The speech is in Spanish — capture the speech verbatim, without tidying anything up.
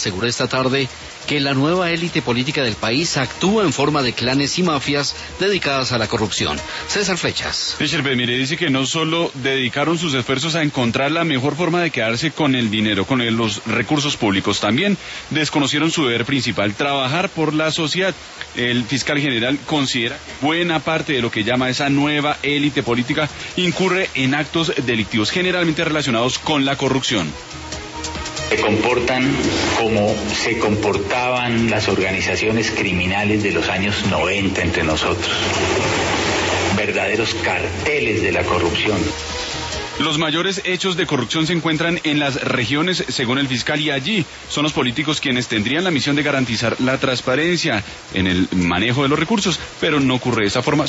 aseguró esta tarde que la nueva élite política del país actúa en forma de clanes y mafias dedicadas a la corrupción. César Flechas. Richard, mire, dice que no solo dedicaron sus esfuerzos a encontrar la mejor forma de quedarse con el dinero, con el, los recursos públicos, también desconocieron su deber principal, trabajar por la sociedad. El fiscal general considera que buena parte de lo que llama esa nueva élite política incurre en actos delictivos, generalmente relacionados con la corrupción. Se comportan como se comportaban las organizaciones criminales de los años noventa entre nosotros. Verdaderos carteles de la corrupción. Los mayores hechos de corrupción se encuentran en las regiones, según el fiscal, y allí son los políticos quienes tendrían la misión de garantizar la transparencia en el manejo de los recursos, pero no ocurre de esa forma.